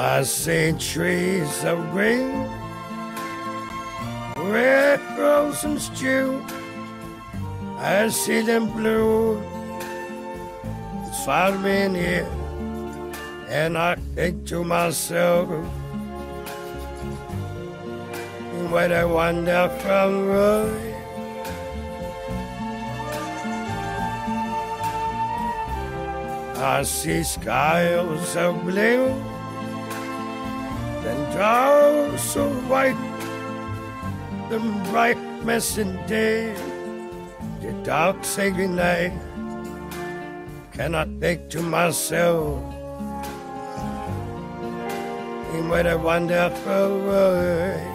I see trees of green, red roses too. I see them blue. It's found me in here, and I think to myself, what a wonderful world. I see skies of blue, then clouds so white, the bright messing day, the dark sacred night. Cannot think to myself, what a wonderful world.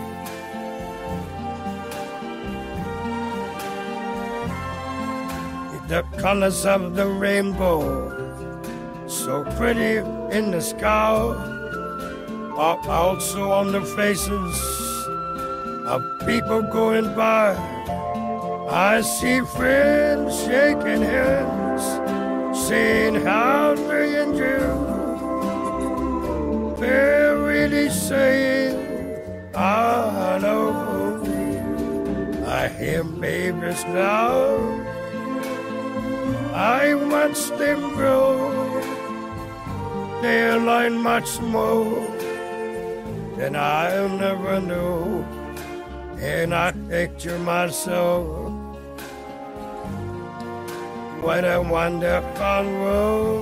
The colors of the rainbow, so pretty in the sky, are also on the faces of people going by. I see friends shaking hands, saying how do you do. They're really saying, I know. I hear babies now, I watch them grow. They'll learn much more than I'll never know. And I picture myself, what a wonderful world.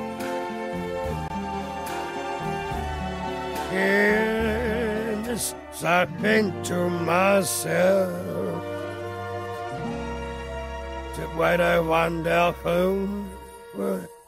Yes, I think to myself, what a wonderful world.